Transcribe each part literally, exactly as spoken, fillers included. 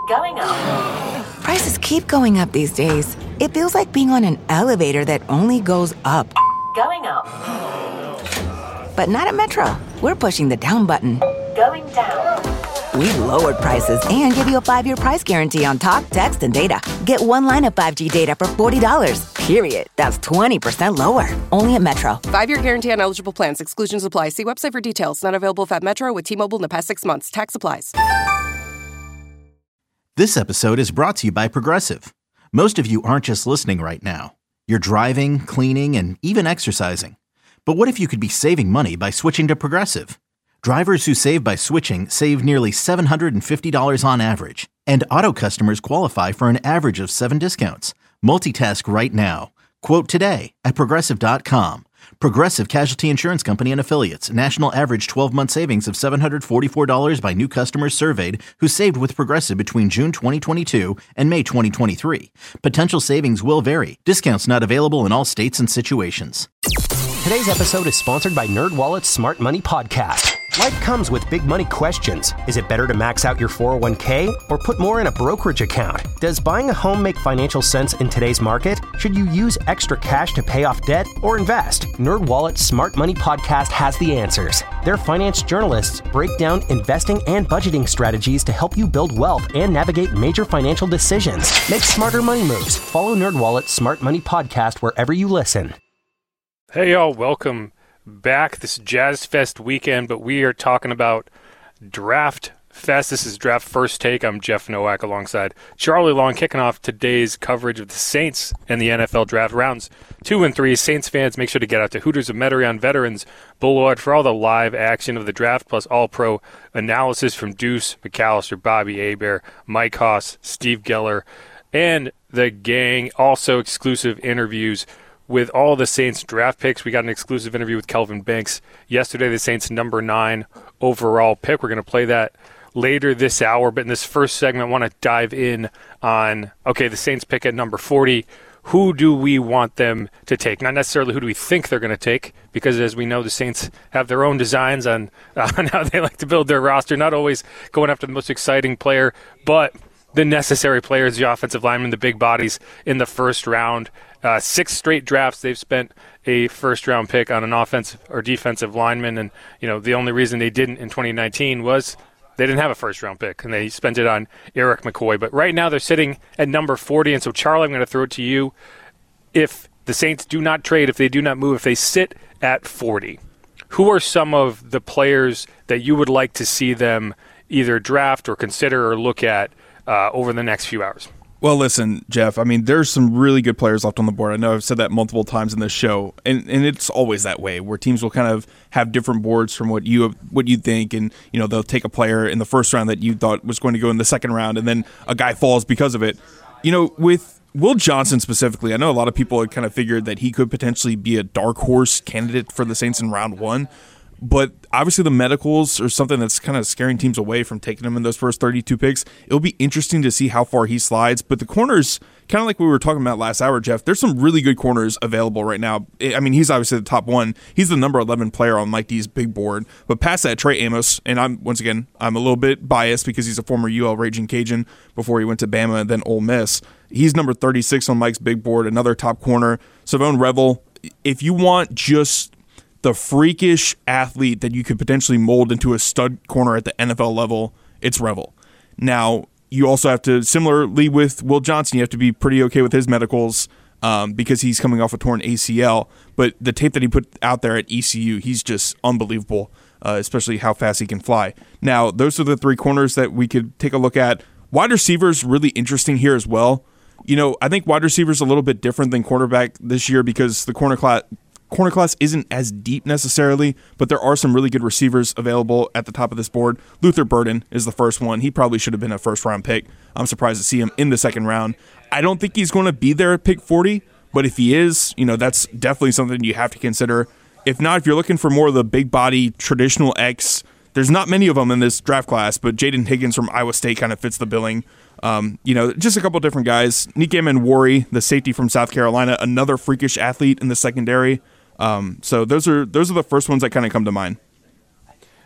Going up. Prices keep going up these days. It feels like being on an elevator that only goes up. Going up. But not at Metro. We're pushing the down button. Going down. We've lowered prices and give you a five-year price guarantee on talk, text, and data. Get one line of five G data for forty dollars. Period. That's twenty percent lower. Only at Metro. Five-year guarantee on eligible plans. Exclusions apply. See website for details. Not available at Metro with T-Mobile in the past six months. Tax applies. This episode is brought to you by Progressive. Most of you aren't just listening right now. You're driving, cleaning, and even exercising. But what if you could be saving money by switching to Progressive? Drivers who save by switching save nearly seven hundred fifty dollars on average. And auto customers qualify for an average of seven discounts. Multitask right now. Quote today at Progressive dot com. Progressive Casualty Insurance Company and Affiliates. National average twelve-month savings of seven hundred forty-four dollars by new customers surveyed who saved with Progressive between June twenty twenty-two and May twenty twenty-three. Potential savings will vary. Discounts not available in all states and situations. Today's episode is sponsored by NerdWallet's Smart Money Podcast. Life comes with big money questions. Is it better to max out your four oh one k or put more in a brokerage account? Does buying a home make financial sense in today's market? Should you use extra cash to pay off debt or invest? NerdWallet's Smart Money Podcast has the answers. Their finance journalists break down investing and budgeting strategies to help you build wealth and navigate major financial decisions. Make smarter money moves. Follow NerdWallet's Smart Money Podcast wherever you listen. Hey y'all, welcome back. This is Jazz Fest weekend, but we are talking about Draft Fest. This is Draft First Take. I'm Jeff Nowak alongside Charlie Long, kicking off today's coverage of the Saints and the N F L Draft rounds two and three. Saints fans, make sure to get out to Hooters of Metairie on Veterans Boulevard for all the live action of the draft, plus all-pro analysis from Deuce McAllister, Bobby Hebert, Mike Haas, Steve Geller, and the gang. Also exclusive interviews with all the Saints draft picks. We got an exclusive interview with Kelvin Banks yesterday, the Saints' number nine overall pick. We're going to play that later this hour, but in this first segment, I want to dive in on, okay, the Saints pick at number forty. Who do we want them to take? Not necessarily who do we think they're going to take, because as we know, the Saints have their own designs on, on how they like to build their roster, not always going after the most exciting player, but the necessary players, the offensive linemen, the big bodies in the first round. Uh, six straight drafts, they've spent a first-round pick on an offensive or defensive lineman, and you know the only reason they didn't in twenty nineteen was they didn't have a first-round pick, and they spent it on Eric McCoy. But right now they're sitting at number forty, and so Charlie, I'm going to throw it to you. If the Saints do not trade, if they do not move, if they sit at forty, who are some of the players that you would like to see them either draft or consider or look at uh, over the next few hours? Well, listen, Jeff, I mean, there's some really good players left on the board. I know I've said that multiple times in this show, and, and it's always that way, where teams will kind of have different boards from what you what you think, and you know they'll take a player in the first round that you thought was going to go in the second round, and then a guy falls because of it. You know, with Will Johnson specifically, I know a lot of people had kind of figured that he could potentially be a dark horse candidate for the Saints in round one. But obviously the medicals are something that's kind of scaring teams away from taking him in those first thirty-two picks. It'll be interesting to see how far he slides. But the corners, kind of like we were talking about last hour, Jeff, there's some really good corners available right now. I mean, he's obviously the top one. He's the number eleven player on Mike D's big board. But past that, Trey Amos, and I'm once again, I'm a little bit biased because he's a former U L Raging Cajun before he went to Bama and then Ole Miss. He's number thirty-six on Mike's big board, another top corner. Savone Revel, if you want just the freakish athlete that you could potentially mold into a stud corner at the N F L level, it's Revel. Now, you also have to, similarly with Will Johnson, you have to be pretty okay with his medicals um, because he's coming off a torn A C L. But the tape that he put out there at E C U, he's just unbelievable, uh, especially how fast he can fly. Now, those are the three corners that we could take a look at. Wide receivers, really interesting here as well. You know, I think wide receivers a little bit different than cornerback this year because the corner class corner class isn't as deep necessarily, but there are some really good receivers available at the top of this board. Luther Burden is the first one. He probably should have been a first-round pick. I'm surprised to see him in the second round. I don't think he's going to be there at pick forty, but if he is, you know, that's definitely something you have to consider. If not, if you're looking for more of the big-body, traditional X, there's not many of them in this draft class, but Jaden Higgins from Iowa State kind of fits the billing. Um, you know, just a couple different guys. Nikem Nwori, the safety from South Carolina, another freakish athlete in the secondary. Um, so those are those are the first ones that kind of come to mind.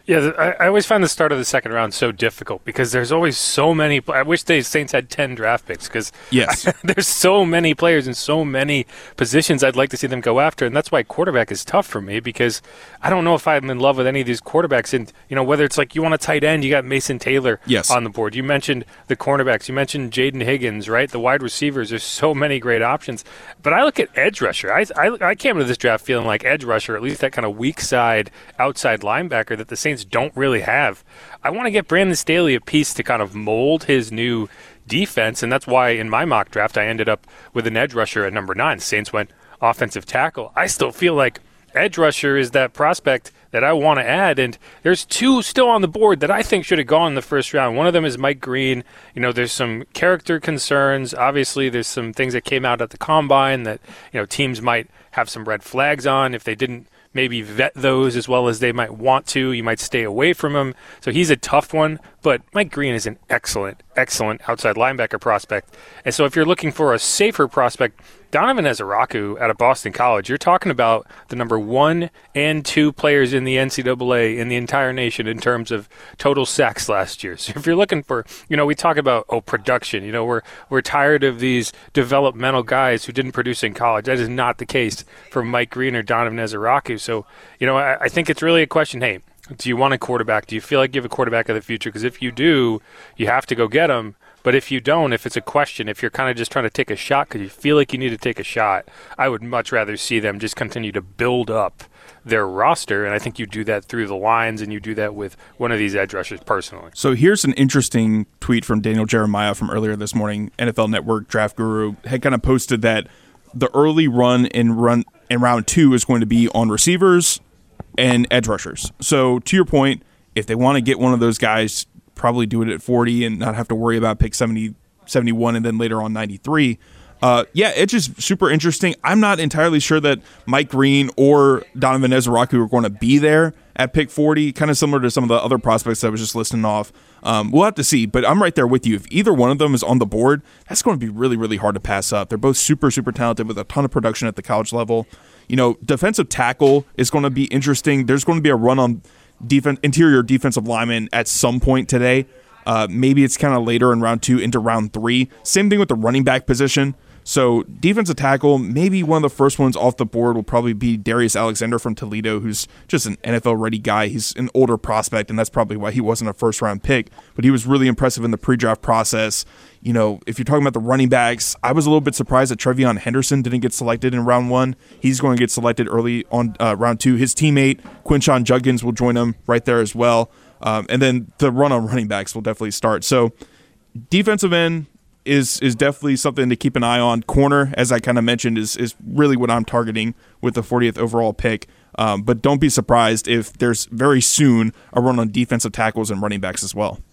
Yeah, I, I always find the start of the second round so difficult because there's always so many. I wish the Saints had ten draft picks because yes. there's so many players in so many positions I'd like to see them go after, and that's why quarterback is tough for me because I don't know if I'm in love with any of these quarterbacks. And you know, whether it's like you want a tight end, you got Mason Taylor yes. on the board. You mentioned the cornerbacks. You mentioned Jaden Higgins, right? The wide receivers. There's so many great options. But I look at edge rusher. I I, I came into this draft feeling like edge rusher, at least that kind of weak side outside linebacker that the Saints don't really have. I want to get Brandon Staley a piece to kind of mold his new defense, and that's why in my mock draft I ended up with an edge rusher at number nine. The Saints went offensive tackle. I still feel like edge rusher is that prospect that I want to add, and there's two still on the board that I think should have gone in the first round. One of them is Mike Green. You know, there's some character concerns. Obviously, there's some things that came out at the Combine that, you know, teams might have some red flags on if they didn't maybe vet those as well as they might want to. You might stay away from him. So he's a tough one, but Mike Green is an excellent, excellent outside linebacker prospect. And so if you're looking for a safer prospect, Donovan Ezeraku out of Boston College, you're talking about the number one and two players in the N C double A in the entire nation in terms of total sacks last year. So if you're looking for, you know, we talk about, oh, production. You know, we're we're tired of these developmental guys who didn't produce in college. That is not the case for Mike Green or Donovan Ezeraku. So, you know, I, I think it's really a question, hey, do you want a quarterback? Do you feel like you have a quarterback of the future? Because if you do, you have to go get him. But if you don't, if it's a question, if you're kind of just trying to take a shot because you feel like you need to take a shot, I would much rather see them just continue to build up their roster. And I think you do that through the lines and you do that with one of these edge rushers personally. So here's an interesting tweet from Daniel Jeremiah from earlier this morning. N F L Network Draft Guru had kind of posted that the early run in run in round two is going to be on receivers and edge rushers. So to your point, if they want to get one of those guys, probably do it at forty and not have to worry about pick seventy, seventy-one and then later on ninety-three. Uh, yeah, it's just super interesting. I'm not entirely sure that Mike Green or Donovan Ezeraku are going to be there at pick forty, kind of similar to some of the other prospects that I was just listing off. Um, we'll have to see, but I'm right there with you. If either one of them is on the board, that's going to be really, really hard to pass up. They're both super, super talented with a ton of production at the college level. You know, defensive tackle is going to be interesting. There's going to be a run on defense, interior defensive lineman at some point today. Uh, maybe it's kind of later in round two into round three. Same thing with the running back position. So defensive tackle, maybe one of the first ones off the board will probably be Darius Alexander from Toledo, who's just an N F L-ready guy. He's an older prospect, and that's probably why he wasn't a first-round pick. But he was really impressive in the pre-draft process. You know, if you're talking about the running backs, I was a little bit surprised that Trevion Henderson didn't get selected in round one. He's going to get selected early on uh, round two. His teammate, Quinshon Judkins, will join him right there as well. Um, and then the run on running backs will definitely start. So defensive end is is definitely something to keep an eye on. Corner, as I kind of mentioned, is is really what I'm targeting with the fortieth overall pick. Um, but don't be surprised if there's very soon a run on defensive tackles and running backs as well.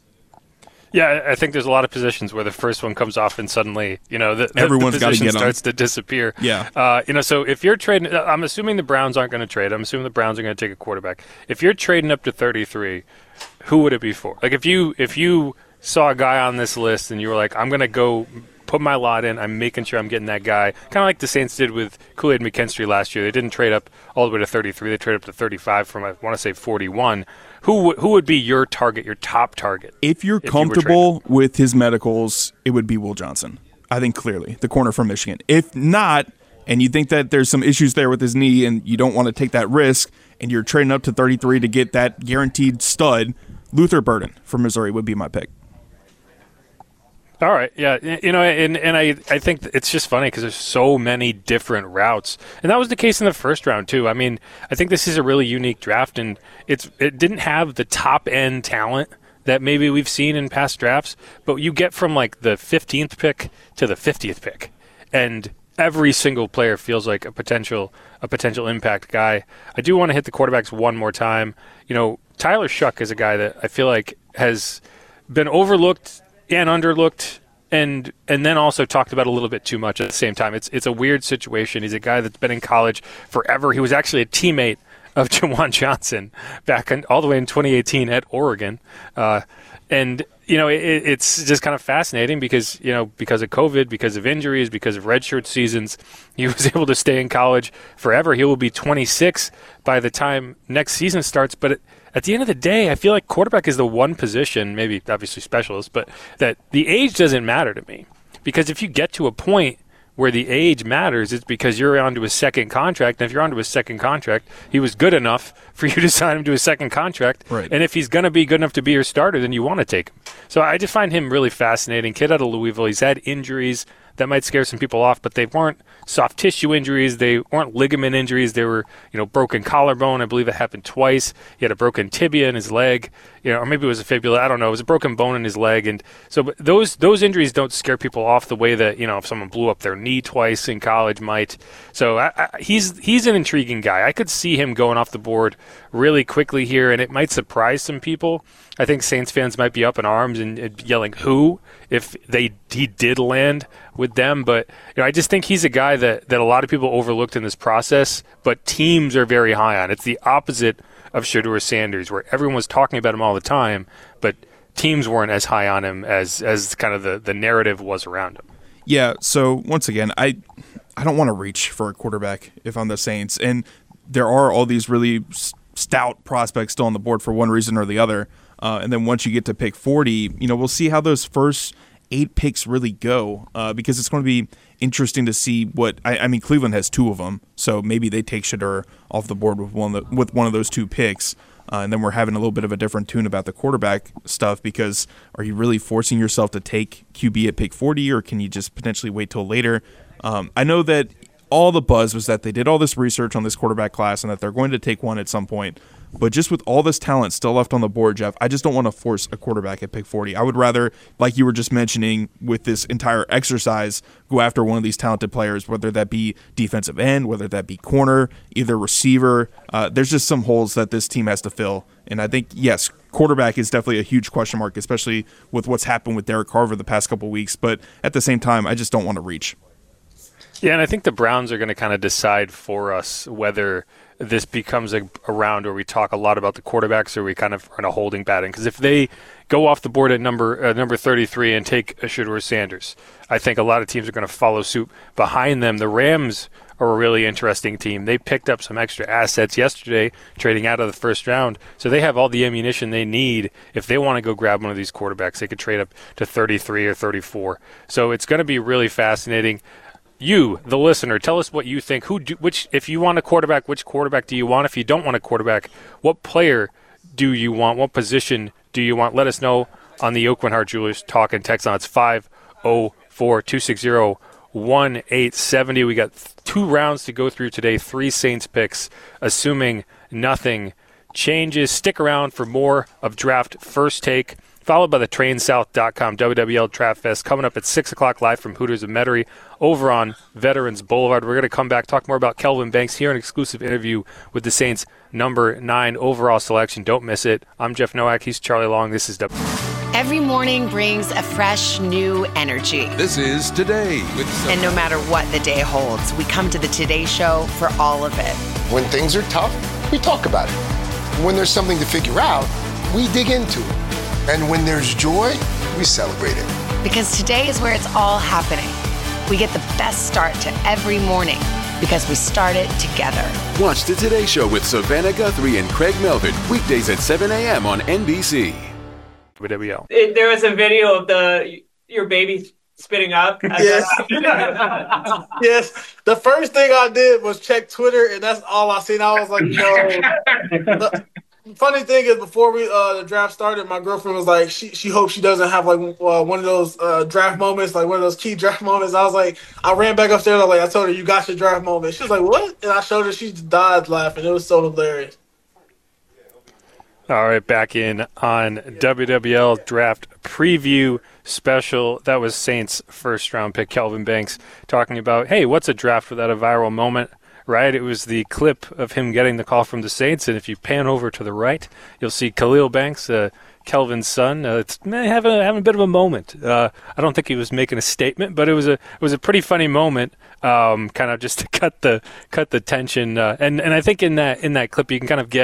Yeah, I think there's a lot of positions where the first one comes off and suddenly, you know, the, Everyone's the position get starts to disappear. Yeah. Uh, you know, so if you're trading, I'm assuming the Browns aren't going to trade. I'm assuming the Browns are going to take a quarterback. If you're trading up to thirty-three, who would it be for? Like if you if you saw a guy on this list and you were like, I'm going to go put my lot in, I'm making sure I'm getting that guy, kind of like the Saints did with Kool-Aid McKinstry last year. They didn't trade up all the way to thirty-three. They traded up to thirty-five from, I want to say, forty-one. Who who would be your target, your top target? If you're if comfortable you with his medicals, it would be Will Johnson. I think clearly, the corner from Michigan. If not, and you think that there's some issues there with his knee and you don't want to take that risk, and you're trading up to thirty-three to get that guaranteed stud, Luther Burden from Missouri would be my pick. All right, yeah, you know, and, and I, I think it's just funny because there's so many different routes, and that was the case in the first round too. I mean, I think this is a really unique draft, and it's it didn't have the top end talent that maybe we've seen in past drafts, but you get from like the fifteenth pick to the fiftieth pick, and every single player feels like a potential a potential impact guy. I do want to hit the quarterbacks one more time. You know, Tyler Shuck is a guy that I feel like has been overlooked and underlooked, and and then also talked about a little bit too much at the same time. It's it's a weird situation. He's a guy that's been in college forever. He was actually a teammate of Jawan Johnson back in, all the way in twenty eighteen at Oregon. Uh, and, you know, it, it's just kind of fascinating because, you know, because of COVID, because of injuries, because of redshirt seasons, he was able to stay in college forever. He will be twenty-six by the time next season starts. But it, at the end of the day, I feel like quarterback is the one position, maybe obviously specialist, but that the age doesn't matter to me. Because if you get to a point where the age matters, it's because you're onto his second contract. And if you're onto his second contract, he was good enough for you to sign him to his second contract. Right. And if he's going to be good enough to be your starter, then you want to take him. So I just find him really fascinating. Kid out of Louisville. He's had injuries that might scare some people off, but they weren't soft tissue injuries. They weren't ligament injuries. They were, you know, broken collarbone. I believe it happened twice. He had a broken tibia in his leg, you know, or maybe it was a fibula. I don't know. It was a broken bone in his leg. And so but those those injuries don't scare people off the way that, you know, if someone blew up their knee twice in college might. So I, I, he's he's an intriguing guy. I could see him going off the board really quickly here, and it might surprise some people. I think Saints fans might be up in arms and, and yelling "who" if they he did land with them. But you know, I just think he's a guy that, that a lot of people overlooked in this process, but teams are very high on. It's the opposite of Shedeur Sanders, where everyone was talking about him all the time, but teams weren't as high on him as as kind of the, the narrative was around him. Yeah, so once again, I I don't want to reach for a quarterback if I'm the Saints. And there are all these really stout prospects still on the board for one reason or the other. Uh, and then once you get to pick forty, you know, we'll see how those first eight picks really go uh, because it's going to be interesting to see what I, I mean. Cleveland has two of them, so maybe they take Shedeur off the board with one of the, with one of those two picks, uh, and then we're having a little bit of a different tune about the quarterback stuff because are you really forcing yourself to take Q B at pick forty, or can you just potentially wait till later? Um, I know that all the buzz was that they did all this research on this quarterback class and that they're going to take one at some point. But just with all this talent still left on the board, Jeff, I just don't want to force a quarterback at pick forty. I would rather, like you were just mentioning with this entire exercise, go after one of these talented players, whether that be defensive end, whether that be corner, either receiver. Uh, there's just some holes that this team has to fill. And I think, yes, quarterback is definitely a huge question mark, especially with what's happened with Derek Carr the past couple of weeks. But at the same time, I just don't want to reach. Yeah, and I think the Browns are going to kind of decide for us whether this becomes a, a round where we talk a lot about the quarterbacks or we kind of are in a holding pattern. Because if they go off the board at number uh, number thirty-three and take a Shedeur Sanders, I think a lot of teams are going to follow suit behind them. The Rams are a really interesting team. They picked up some extra assets yesterday, trading out of the first round. So they have all the ammunition they need. If they want to go grab one of these quarterbacks, they could trade up to thirty-three or thirty-four. So it's going to be really fascinating. You, the listener, tell us what you think. Who, do, which, if you want a quarterback, which quarterback do you want? If you don't want a quarterback, what player do you want? What position do you want? Let us know on the Aucoin Hart Jewelers Talk and Text on. It's five oh four, two six zero, one eight seven zero. We got two rounds to go through today, three Saints picks, assuming nothing changes. Stick around for more of Draft First Take, followed by the train south dot com W W L Draft Fest coming up at six o'clock live from Hooters of Metairie over on Veterans Boulevard. We're going to come back, talk more about Kelvin Banks, here an exclusive interview with the Saints' number nine overall selection. Don't miss it. I'm Jeff Nowak. He's Charlie Long. This is W. Every morning brings a fresh, new energy. This is Today with some- And no matter what the day holds, we come to the Today Show for all of it. When things are tough, we talk about it. When there's something to figure out, we dig into it. And when there's joy, we celebrate it. Because today is where it's all happening. We get the best start to every morning because we start it together. Watch the Today Show with Savannah Guthrie and Craig Melvin, weekdays at seven a.m. on N B C. W W L. It, there was a video of the your baby spitting up. Yes. Yes. The first thing I did was check Twitter, and that's all I seen. I was like, no. The funny thing is, before we uh, the draft started, my girlfriend was like, she she hopes she doesn't have like uh, one of those uh, draft moments, like one of those key draft moments. I was like, I ran back upstairs. I was like, I told her, you got your draft moment. She was like, what? And I showed her. She just died laughing. It was so hilarious. All right, back in on W W L Draft Preview Special. That was Saints' first-round pick, Kelvin Banks, talking about, hey, what's a draft without a viral moment? Right, it was the clip of him getting the call from the Saints, and if you pan over to the right, you'll see Khalil Banks, uh, Kelvin's son. Uh, it's man, having a, having a bit of a moment. Uh, I don't think he was making a statement, but it was a it was a pretty funny moment, um, kind of just to cut the cut the tension. Uh, and and I think in that in that clip you can kind of get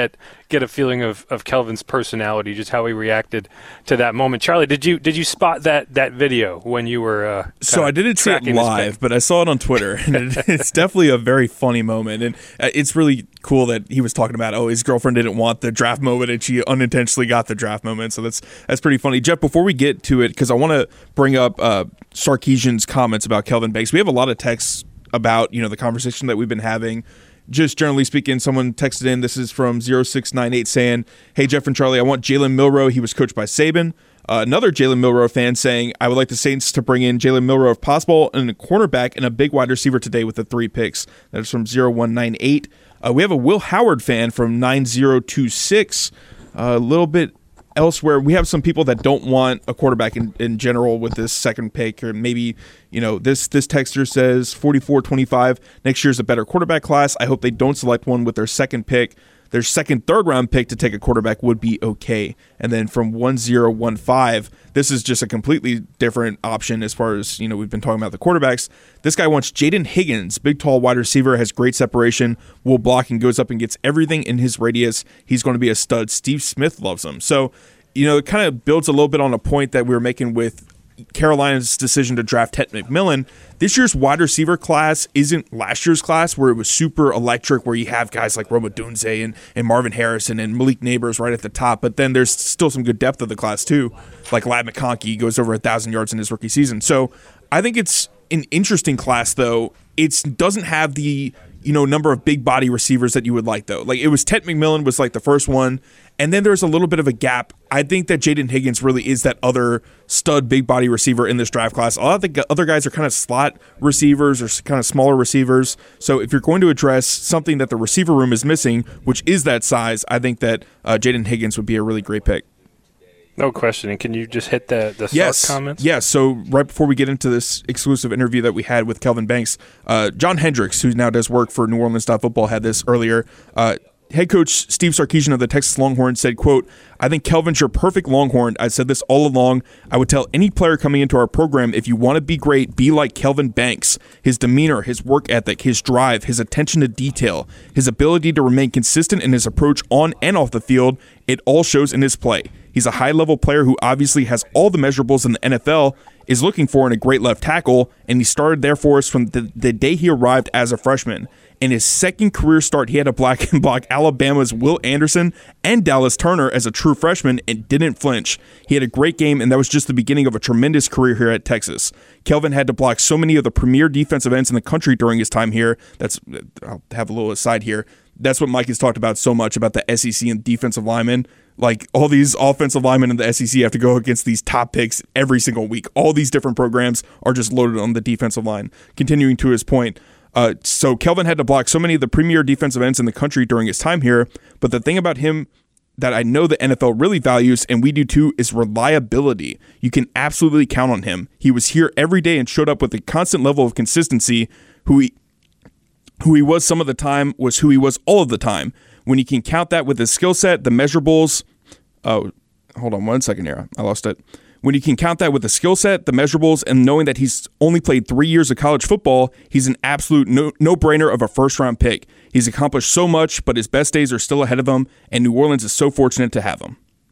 get a feeling of, of Kelvin's personality, just how he reacted to that moment. Charlie, did you did you spot that that video when you were? Uh, so I didn't see it live, but I saw it on Twitter, and it, it's definitely a very funny moment, and it's really cool that he was talking about, oh, his girlfriend didn't want the draft moment, and she unintentionally got the draft moment. So that's that's pretty funny. Jeff, before we get to it, because I want to bring up uh, Sarkisian's comments about Kelvin Banks. We have a lot of texts about, you know, the conversation that we've been having. Just generally speaking, someone texted in, this is from zero six nine eight, saying, hey, Jeff and Charlie, I want Jalen Milroe. He was coached by Saban. Uh, another Jalen Milroe fan saying, I would like the Saints to bring in Jalen Milroe if possible, and a cornerback and a big wide receiver today with the three picks. That is from zero one nine eight. Uh, we have a Will Howard fan from nine zero two six. Uh, a little bit elsewhere, we have some people that don't want a quarterback in, in general with this second pick, or maybe, you know, this this texter says forty-four twenty-five, next year's a better quarterback class. I hope they don't select one with their second pick. Their second, third round pick to take a quarterback would be okay. And then from one zero one five, this is just a completely different option as far as, you know, we've been talking about the quarterbacks. This guy wants Jaden Higgins, big, tall wide receiver, has great separation, will block and goes up and gets everything in his radius. He's going to be a stud. Steve Smith loves him. So, you know, it kind of builds a little bit on a point that we were making with Carolina's decision to draft Ted McMillan. This year's wide receiver class isn't last year's class where it was super electric, where you have guys like Rome Odunze and, and Marvin Harrison and Malik Neighbors right at the top, but then there's still some good depth of the class too, like Ladd McConkey goes over one thousand yards in his rookie season. So I think it's an interesting class, though. It doesn't have the, you know, number of big body receivers that you would like, though. Like, it was Ted McMillan was like the first one, and then there's a little bit of a gap. I think that Jaden Higgins really is that other stud big body receiver in this draft class. A lot of the other guys are kind of slot receivers or kind of smaller receivers. So if you're going to address something that the receiver room is missing, which is that size, I think that uh, Jaden Higgins would be a really great pick. No question. And can you just hit the, the yes. comments? Yes. So right before we get into this exclusive interview that we had with Kelvin Banks, uh, John Hendricks, who now does work for New Orleans Football, had this earlier. Uh, head coach Steve Sarkisian of the Texas Longhorns said, quote, I think Kelvin's your perfect Longhorn. I said this all along. I would tell any player coming into our program, if you want to be great, be like Kelvin Banks. His demeanor, his work ethic, his drive, his attention to detail, his ability to remain consistent in his approach on and off the field, it all shows in his play. He's a high-level player who obviously has all the measurables in the N F L, is looking for in a great left tackle, and he started there for us from the, the day he arrived as a freshman. In his second career start, he had to block and block Alabama's Will Anderson and Dallas Turner as a true freshman and didn't flinch. He had a great game, and that was just the beginning of a tremendous career here at Texas. Kelvin had to block so many of the premier defensive ends in the country during his time here. That's, I'll have a little aside here. That's what Mike has talked about so much about the S E C and defensive linemen. Like, all these offensive linemen in the S E C have to go against these top picks every single week. All these different programs are just loaded on the defensive line. Continuing to his point, uh, so Kelvin had to block so many of the premier defensive ends in the country during his time here, but the thing about him that I know the N F L really values, and we do too, is reliability. You can absolutely count on him. He was here every day and showed up with a constant level of consistency. Who he, who he was some of the time was who he was all of the time. When you can count that with his skill set, the measurables, oh, hold on one second here, I lost it. When you can count that with the skill set, the measurables, and knowing that he's only played three years of college football, he's an absolute no, no-brainer of a first-round pick. He's accomplished so much, but his best days are still ahead of him, and New Orleans is so fortunate to have him.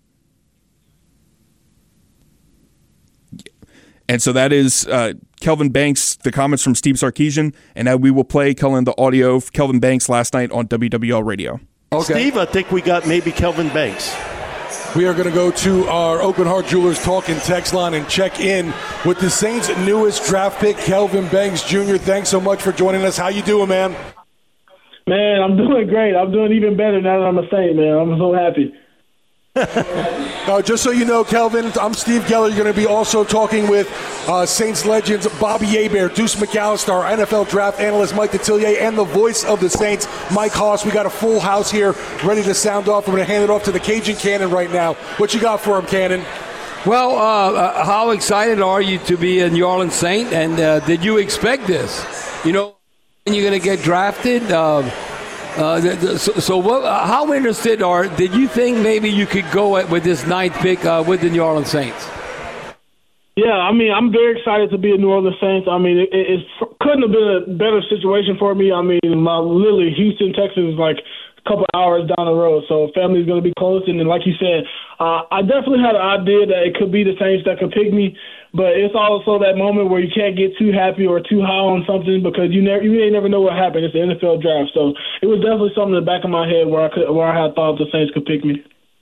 And so that is uh, Kelvin Banks, the comments from Steve Sarkisian, and now we will play, Cullen, the audio of Kelvin Banks last night on W W L Radio. Okay. Steve, I think we got maybe Kelvin Banks. We are going to go to our Open Heart Jewelers talk and text line and check in with the Saints' newest draft pick, Kelvin Banks Junior Thanks so much for joining us. How you doing, man? Man, I'm doing great. I'm doing even better now that I'm a Saint, man. I'm so happy. uh, just so you know, Kelvin, I'm Steve Geller. You're going to be also talking with uh, Saints legends Bobby Hebert, Deuce McAllister, our N F L draft analyst Mike Detillier, and the voice of the Saints, Mike Haas. We got a full house here ready to sound off. We're going to hand it off to the Cajun Cannon right now. What you got for him, Cannon? Well, uh, uh, how excited are you to be a New Orleans Saint, and uh, did you expect this? You know, you're going to get drafted. Uh, Uh, the, the, so, so what, uh, how interested are, did you think maybe you could go at, with this ninth pick uh, with the New Orleans Saints? Yeah, I mean, I'm very excited to be a New Orleans Saints. I mean, it, it couldn't have been a better situation for me. I mean, my literally Houston, Texas is like couple hours down the road. So family's going to be close. And then, like you said, uh, I definitely had an idea that it could be the Saints that could pick me. But it's also that moment where you can't get too happy or too high on something because you never, you may never know what happened. It's the N F L draft. So it was definitely something in the back of my head where I could, where I had thought the Saints could pick me.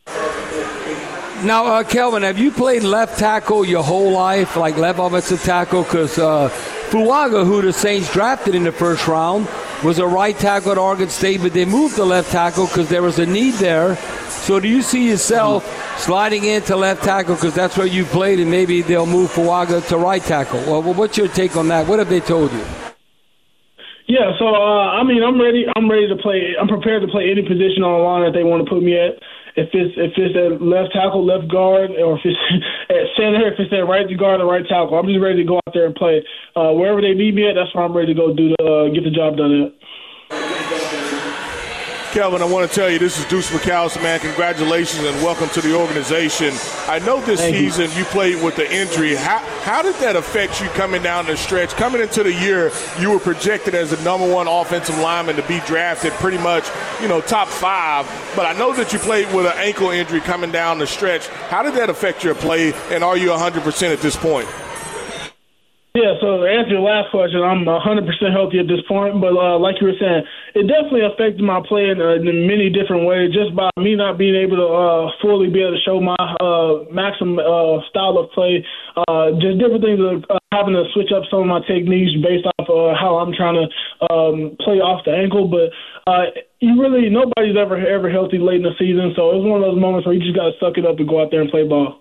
Now, uh, Kelvin, have you played left tackle your whole life, like left offensive tackle? Because uh, Fuaga, who the Saints drafted in the first round, was a right tackle at Oregon State, but they moved to left tackle because there was a need there. So do you see yourself sliding into left tackle because that's where you played, and maybe they'll move Fuaga to right tackle? Well, what's your take on that? What have they told you? Yeah, so uh, I mean, I'm ready. I'm ready to play. I'm prepared to play any position on the line that they want to put me at. If it's if it's at left tackle, left guard, or if it's at center, if it's at right guard or right tackle, I'm just ready to go out there and play. Uh, wherever they need me at, that's where I'm ready to go do the, uh, get the job done at. Kelvin, I want to tell you, this is Deuce McAllister, man. Congratulations and welcome to the organization. I know this Thank season you. you played with the injury. How how did that affect you coming down the stretch? Coming into the year, you were projected as the number one offensive lineman to be drafted, pretty much, you know, top five. But I know that you played with an ankle injury coming down the stretch. How did that affect your play, and are you one hundred percent at this point? Yeah, so to answer your last question, I'm one hundred percent healthy at this point. But uh, like you were saying, it definitely affected my play in, uh, in many different ways just by me not being able to uh, fully be able to show my uh, maximum uh, style of play. Uh, just different things, uh, having to switch up some of my techniques based off uh, how I'm trying to um, play off the ankle. But uh, you really, nobody's ever, ever healthy late in the season. So it was one of those moments where you just got to suck it up and go out there and play ball.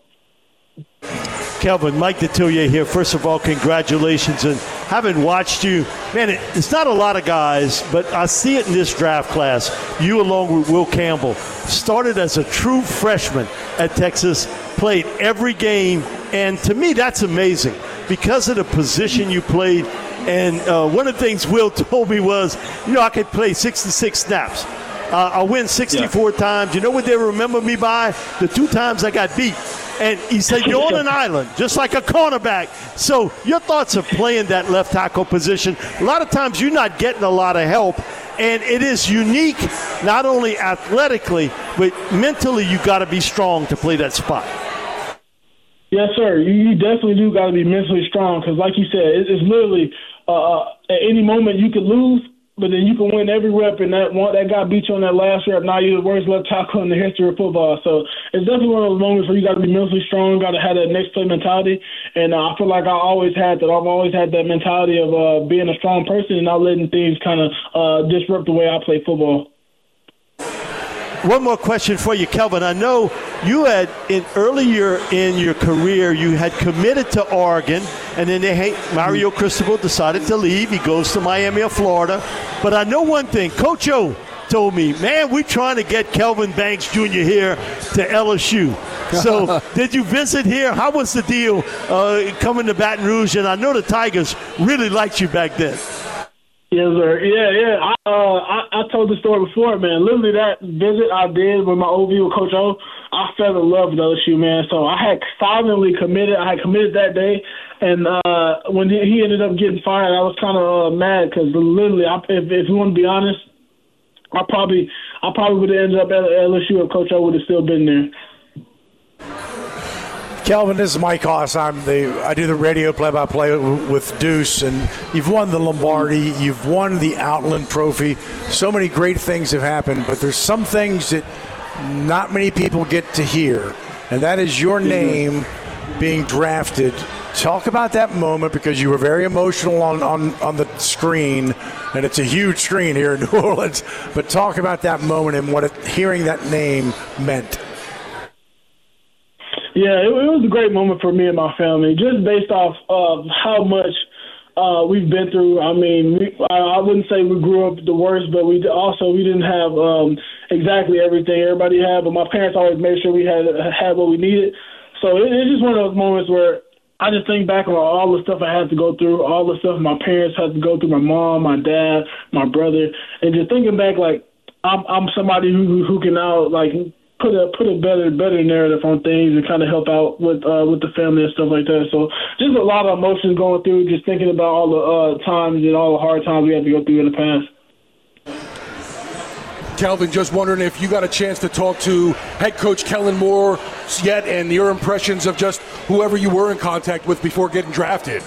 Kelvin, Mike Detillier here. First of all, congratulations. And having watched you, man, it, it's not a lot of guys, but I see it in this draft class. You, along with Will Campbell, started as a true freshman at Texas, played every game. And to me, that's amazing because of the position you played. And uh, one of the things Will told me was, you know, I could play sixty-six snaps. Uh, I win sixty-four yeah. times. You know what they remember me by? The two times I got beat. And he said, you're on an island, just like a cornerback. So your thoughts of playing that left tackle position, a lot of times you're not getting a lot of help. And it is unique, not only athletically, but mentally you got to be strong to play that spot. Yes, sir. You definitely do got to be mentally strong because, like you said, it's literally uh, at any moment you could lose, but then you can win every rep, and that one that guy beat you on that last rep. Now you're the worst left tackle in the history of football. So it's definitely one of those moments where you got to be mentally strong, got to have that next play mentality. And uh, I feel like I always had that. I've always had that mentality of uh, being a strong person and not letting things kind of uh, disrupt the way I play football. One more question for you, Kelvin. I know you had, in earlier in your career, you had committed to Oregon, and then they hate, Mario Cristobal decided to leave. He goes to Miami or Florida. But I know one thing. Coach O told me, man, we're trying to get Kelvin Banks Junior here to L S U. So did you visit here? How was the deal uh, coming to Baton Rouge? And I know the Tigers really liked you back then. Yes, sir. Yeah, yeah. I, uh, I I told the story before, man. Literally that visit I did with my O V with Coach O, I fell in love with L S U, man. So I had silently committed. I had committed that day, and uh, when he ended up getting fired, I was kind of uh, mad because literally, I, if, if you want to be honest, I probably I probably would have ended up at L S U if Coach O would have still been there. Kelvin, this is Mike Haas. I'm the I do the radio play-by-play with Deuce, and you've won the Lombardi, you've won the Outland Trophy. So many great things have happened, but there's some things that not many people get to hear, and that is your name being drafted. Talk about that moment because you were very emotional on, on, on the screen, and it's a huge screen here in New Orleans. But talk about that moment and what it, hearing that name meant. Yeah, it, it was a great moment for me and my family, just based off of how much uh, we've been through. I mean, we, I, I wouldn't say we grew up the worst, but we also we didn't have um, exactly everything everybody had. But my parents always made sure we had had what we needed. So it, it's just one of those moments where I just think back on all the stuff I had to go through, all the stuff my parents had to go through, my mom, my dad, my brother, and just thinking back, like I'm I'm somebody who who can now like. Put a put a better better narrative on things and kind of help out with uh, with the family and stuff like that. So just a lot of emotions going through, just thinking about all the uh, times and all the hard times we had to go through in the past. Kelvin, just wondering if you got a chance to talk to head coach Kellen Moore yet, and your impressions of just whoever you were in contact with before getting drafted.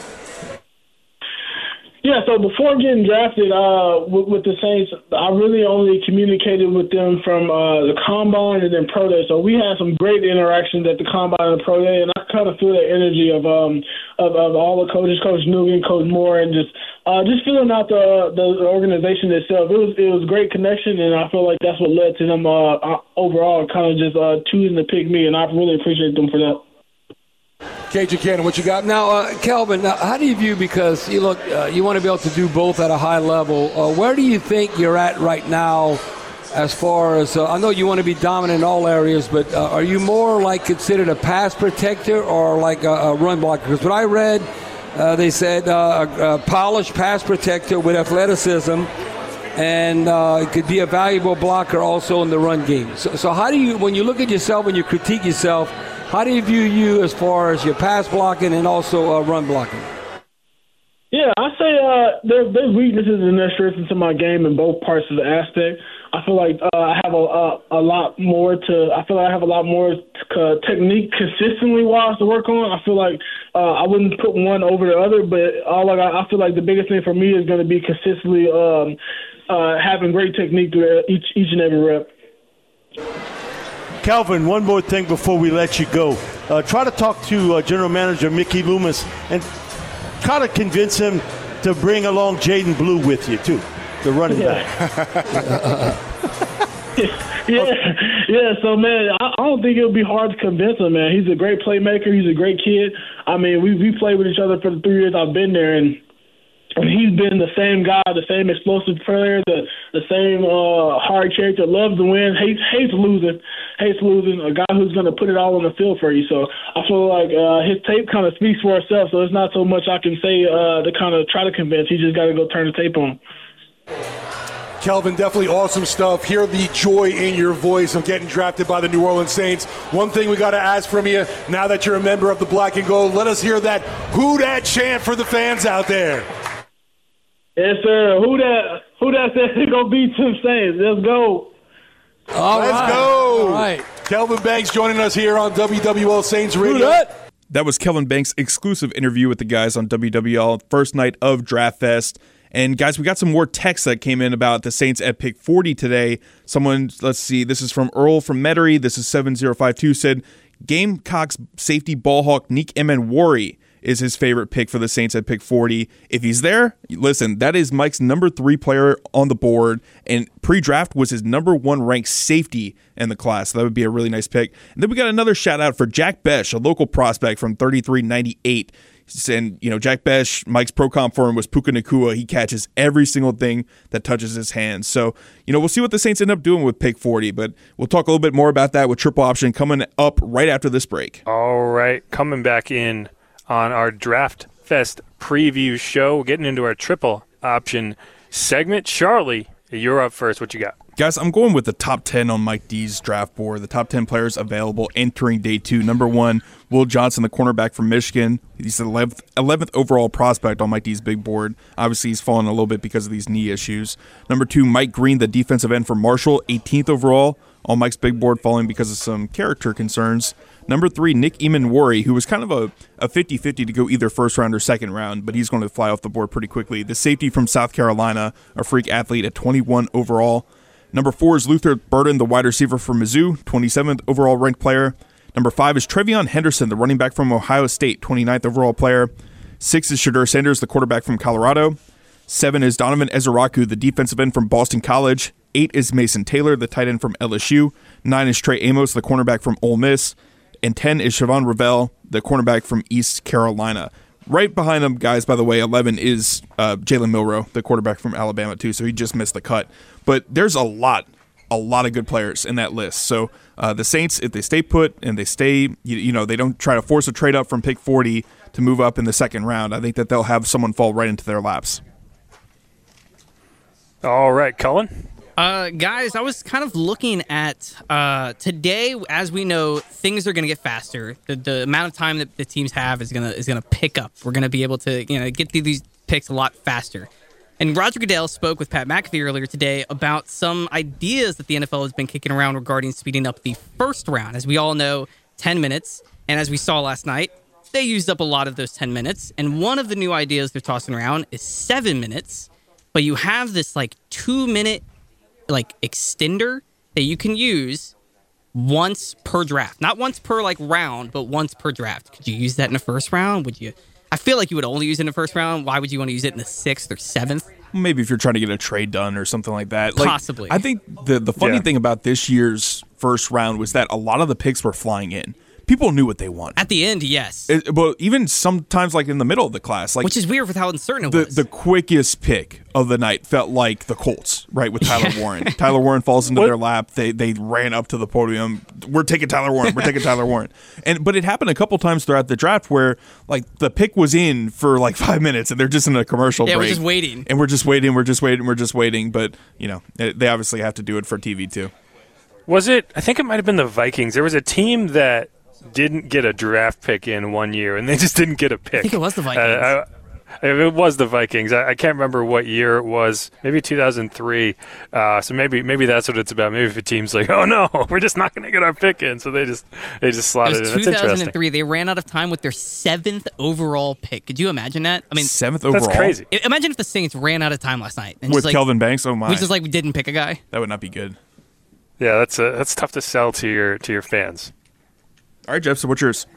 Yeah, so before getting drafted uh, with, with the Saints, I really only communicated with them from uh, the Combine and then Pro Day. So we had some great interactions at the Combine and Pro Day, and I kind of feel the energy of um of, of all the coaches, Coach Nugent, Coach Moore, and just uh, just filling out the the organization itself. It was it was a great connection, and I feel like that's what led to them uh, overall kind of just uh, choosing to pick me, and I really appreciate them for that. Cajun Cannon, what you got? Now, uh, Kelvin, now, how do you view, because you look, uh, you want to be able to do both at a high level, uh, where do you think you're at right now as far as, uh, I know you want to be dominant in all areas, but uh, are you more like considered a pass protector or like a, a run blocker? Because what I read, uh, they said uh, a, a polished pass protector with athleticism, and uh, it could be a valuable blocker also in the run game. So, so how do you, when you look at yourself and you critique yourself, how do you view you as far as your pass blocking and also uh, run blocking? Yeah, I say uh, there, there's weaknesses and there's strengths into my game in both parts of the aspect. I feel like uh, I have a, a a lot more to. I feel like I have a lot more uh, technique consistently wise to work on. I feel like uh, I wouldn't put one over the other, but all like I, I feel like the biggest thing for me is going to be consistently um, uh, having great technique through each each and every rep. Kelvin, one more thing before we let you go. Uh, try to talk to uh, General Manager Mickey Loomis and try to convince him to bring along Jaden Blue with you, too, the running yeah. back. yeah, yeah. So, man, I, I don't think it'll be hard to convince him, man. He's a great playmaker. He's a great kid. I mean, we we played with each other for the three years I've been there, and And he's been the same guy, the same explosive player, the the same uh, hard character, loves to win, hates hates losing, hates losing, a guy who's going to put it all on the field for you. So I feel like uh, his tape kind of speaks for itself, so it's not so much I can say uh, to kind of try to convince. He just got to go turn the tape on. Kelvin, definitely awesome stuff. Hear the joy in your voice of getting drafted by the New Orleans Saints. One thing we got to ask from you, now that you're a member of the Black and Gold, let us hear that who dat chant for the fans out there. Yes, sir. Who that? Who that said it's gonna beat Tim Saints? Let's go. All Let's right. go. All right. Kelvin Banks joining us here on W W L Saints Radio. Who that? That was Kelvin Banks' exclusive interview with the guys on W W L, first night of Draft Fest. And guys, we got some more texts that came in about the Saints at pick forty today. Someone, let's see, this is from Earl from Metairie. This is seven zero five two, said Gamecocks safety ball hawk Nick Emenwari is his favorite pick for the Saints at pick forty. If he's there, listen, that is Mike's number three player on the board, and pre-draft was his number one ranked safety in the class. So that would be a really nice pick. And then we got another shout out for Jack Besh, a local prospect from thirty-three ninety-eight. And, you know, Jack Besh, Mike's pro comp for him was Puka Nacua. He catches every single thing that touches his hands. So, you know, we'll see what the Saints end up doing with pick forty, but we'll talk a little bit more about that with Triple Option coming up right after this break. All right, coming back in on our Draft Fest preview show, getting into our Triple Option segment. Charlie, you're up first. What you got? Guys, I'm going with the top ten on Mike D's draft board, the top ten players available entering day two. Number one, Will Johnson, the cornerback from Michigan. He's the eleventh, eleventh overall prospect on Mike D's big board. Obviously, he's fallen a little bit because of these knee issues. Number two, Mike Green, the defensive end from Marshall, eighteenth overall on Mike's big board, falling because of some character concerns. Number three, Nick Emenwari, who was kind of a, a fifty-fifty to go either first round or second round, but he's going to fly off the board pretty quickly. The safety from South Carolina, a freak athlete at twenty-one overall. Number four is Luther Burden, the wide receiver from Mizzou, twenty-seventh overall ranked player. Number five is Trevion Henderson, the running back from Ohio State, twenty-ninth overall player. Six is Shadur Sanders, the quarterback from Colorado. Seven is Donovan Ezeraku, the defensive end from Boston College. Eight is Mason Taylor, the tight end from L S U. Nine is Trey Amos, the cornerback from Ole Miss. And ten is Siobhan Ravel, the cornerback from East Carolina. Right behind them, guys, by the way, eleven is uh, Jalen Milroe, the quarterback from Alabama, too, so he just missed the cut. But there's a lot, a lot of good players in that list. So uh, the Saints, if they stay put and they stay, you, you know, they don't try to force a trade up from pick forty to move up in the second round, I think that they'll have someone fall right into their laps. All right, Cullen? Uh, guys, I was kind of looking at uh, today. As we know, things are going to get faster. The, the amount of time that the teams have is gonna is gonna pick up. We're gonna be able to you know get through these picks a lot faster. And Roger Goodell spoke with Pat McAfee earlier today about some ideas that the N F L has been kicking around regarding speeding up the first round. As we all know, ten minutes. And as we saw last night, they used up a lot of those ten minutes. And one of the new ideas they're tossing around is seven minutes. But you have this like two minute like extender that you can use once per draft. Not once per like round, but once per draft. Could you use that in the first round? Would you? I feel like you would only use it in the first round. Why would you want to use it in the sixth or seventh? Maybe if you're trying to get a trade done or something like that. Like, Possibly. I think the, the funny Yeah. thing about this year's first round was that a lot of the picks were flying in. People knew what they wanted. At the end, yes. It, but even sometimes, like in the middle of the class, like Which is weird with how uncertain it the was. the quickest pick of the night felt like the Colts, right? With Tyler Warren. Tyler Warren falls into their lap. They they ran up to the podium. We're taking Tyler Warren. We're taking Tyler Warren. And but it happened a couple times throughout the draft where like the pick was in for like five minutes and they're just in a commercial Yeah, we're break. just waiting. And we're just waiting. We're just waiting. We're just waiting. But you know they obviously have to do it for T V too. Was it? I think it might have been the Vikings. There was a team that didn't get a draft pick in one year, and they just didn't get a pick. I think it was the Vikings. Uh, I, it was the Vikings. I, I can't remember what year it was. Maybe two thousand three. Uh, so maybe maybe that's what it's about. Maybe if a team's like, oh no, we're just not going to get our pick in, so they just they just It slotted was it in. That's two thousand interesting. three. They ran out of time with their seventh overall pick. Could you imagine that? I mean, Seventh That's overall. crazy. I- Imagine if the Saints ran out of time last night and With just like, Kelvin Banks. Oh my, we just like we didn't pick a guy. that would not be good. Yeah, that's uh that's tough to sell to your to your fans. All right, Jeff. So what's yours?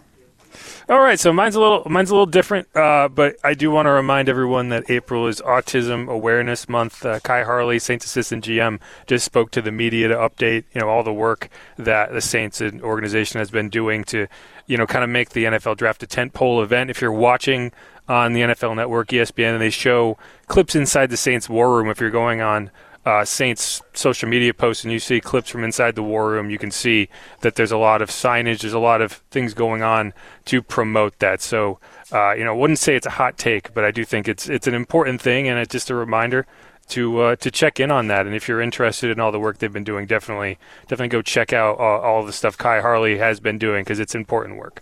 All right, so mine's a little mine's a little different, uh, but I do want to remind everyone that April is Autism Awareness Month. Uh, Kai Harley, Saints assistant G M, just spoke to the media to update, you know, all the work that the Saints organization has been doing to, you know, kind of make the N F L Draft a tentpole event. If you're watching on the N F L Network, E S P N, and they show clips inside the Saints war room, if you're going on Uh, Saints social media posts and you see clips from inside the war room, you can see that there's a lot of signage, there's a lot of things going on to promote that. So, uh, you know, I wouldn't say it's a hot take, but I do think it's it's an important thing, and it's just a reminder to uh, to check in on that. And if you're interested in all the work they've been doing, definitely definitely go check out all, all the stuff Kai Harley has been doing, because it's important work.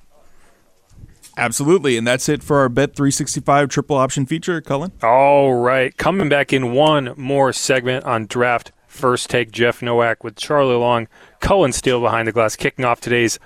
Absolutely, and that's it for our Bet three sixty-five triple option feature, Cullen. All right, coming back in one more segment on Draft First Take, Jeff Nowak with Charlie Long, Cullen Steele behind the glass, kicking off today's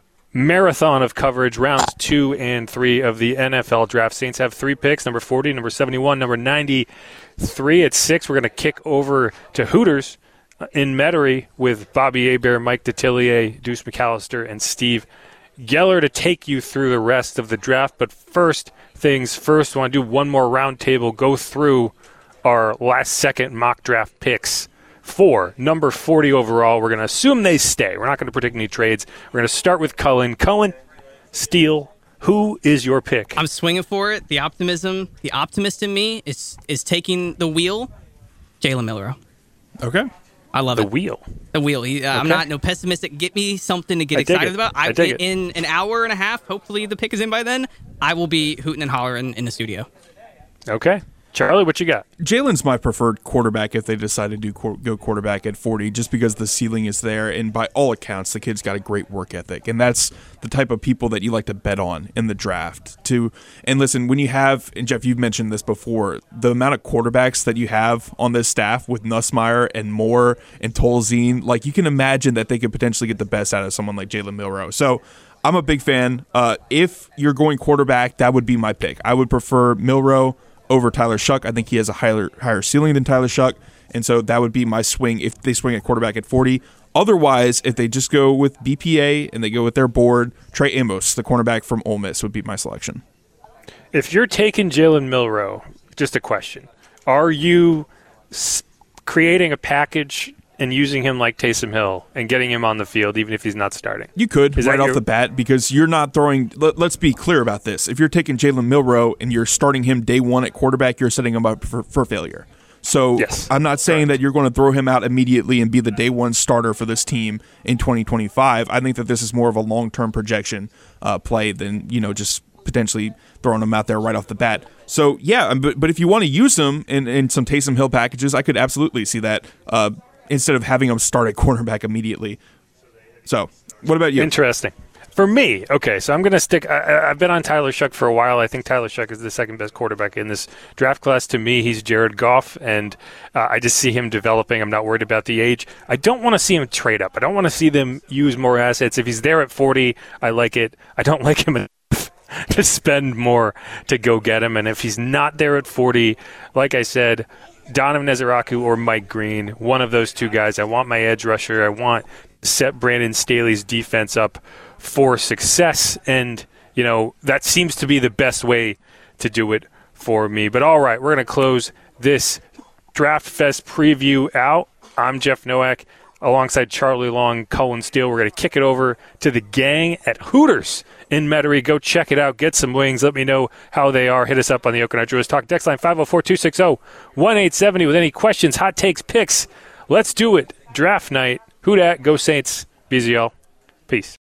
marathon of coverage, rounds two and three of the N F L Draft. Saints have three picks, number forty, number seventy-one, number ninety-three. At six, we're going to kick over to Hooters in Metairie with Bobby Hebert, Mike Detillier, Deuce McAllister, and Steve Geller to take you through the rest of the draft. But first things first, I want to do one more round table, go through our last second mock draft picks for number forty overall. We're going to assume they stay. We're not going to predict any trades. We're going to start with Cullen. Cullen, Steele, who is your pick? I'm swinging for it. The optimism, the optimist in me is is taking the wheel. Jalen Milroe. Okay. I love the it. wheel. The wheel. He, uh, I'm Okay. not no pessimistic. Get me something to get I dig excited it. about. I dig it. In an hour and a half, hopefully the pick is in by then, I will be hooting and hollering in the studio. Okay. Charlie, what you got? Jalen's my preferred quarterback if they decide to do qu- go quarterback at forty, just because the ceiling is there, and by all accounts, the kid's got a great work ethic, and that's the type of people that you like to bet on in the draft. To and listen, when you have, and Jeff, you've mentioned this before, the amount of quarterbacks that you have on this staff with Nussmeier and Moore and Tolzien, like you can imagine that they could potentially get the best out of someone like Jalen Milroe. So I'm a big fan. Uh, if you're going quarterback, that would be my pick. I would prefer Milroe over Tyler Shuck. I think he has a higher higher ceiling than Tyler Shuck, and so that would be my swing if they swing at quarterback at forty. Otherwise, if they just go with B P A and they go with their board, Trey Amos, the cornerback from Ole Miss, would be my selection. If you're taking Jalen Milroe, just a question, are you s- creating a package and using him like Taysom Hill and getting him on the field even if he's not starting? You could Is right that off your- the bat, because you're not throwing. Let, let's be clear about this. If you're taking Jalen Milroe and you're starting him day one at quarterback, you're setting him up for, for failure. So Yes. I'm not saying that you're going to throw him out immediately and be the day one starter for this team in twenty twenty-five. I think that this is more of a long-term projection uh, play than, you know, just potentially throwing him out there right off the bat. So, yeah, but, but if you want to use him in, in some Taysom Hill packages, I could absolutely see that uh, instead of having him start at cornerback immediately. So, what about you? Interesting. For me, okay, so I'm going to stick. I, I've been on Tyler Shuck for a while. I think Tyler Shuck is the second best quarterback in this draft class. To me, he's Jared Goff, and uh, I just see him developing. I'm not worried about the age. I don't want to see him trade up. I don't want to see them use more assets. If he's there at forty, I like it. I don't like him enough to spend more to go get him. And if he's not there at forty, like I said, Donovan Ezeraku or Mike Green, one of those two guys. I want my edge rusher. I want to set Brandon Staley's defense up for success, and you know that seems to be the best way to do it for me. But all right, we're going to close this Draft Fest preview out. I'm Jeff Nowak alongside Charlie Long, Cullen Steele. We're going to kick it over to the gang at Hooters in Metairie. Go check it out. Get some wings. Let me know how they are. Hit us up on the Oakland Drew's Talk text line five oh four, two six oh, one eight seven oh with any questions, hot takes, picks. Let's do it. Draft night. Who dat? Go Saints. Be easy, y'all. Peace.